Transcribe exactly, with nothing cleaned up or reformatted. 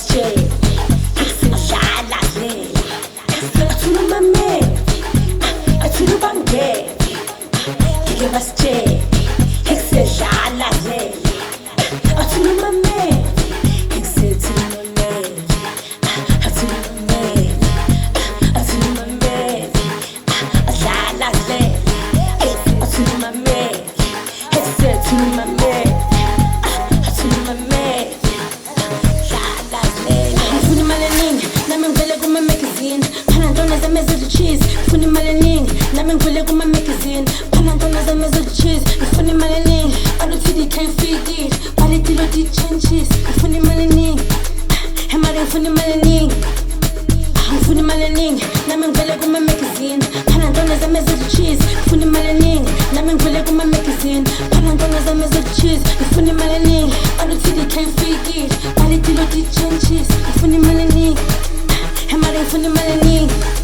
basitshele ngisidlala le athula umamele athula ubangele ngike basitshele ngisidlala le athula umamele ngisethula umamele athula umamele athula umamele adlala le athula umamele ngisethula umamele athula umamele ngifuna imali eningi nami ngivele kuma-magazine phana ntwana zami ezili-cheese ngifuna imali eningi nami ngivele kuma-magazine phana ntwana zami ezili-cheese ngifuna imali eningi aluthi dikhayifikile baletilo di-changes ngifuna imali eningi emali ngifuna imali eningi ngifuna imali eningi nami ngivele kuma-magazine phana ntwana zami ezili-cheese ngifuna imali eningi nami ngivele kuma-magazine phana ntwana zami ezili-cheese ngifuna imali eningi aluthi dikhayifikile baletilo di-changes ngifuna imali eningi emali ngifuna imali eningi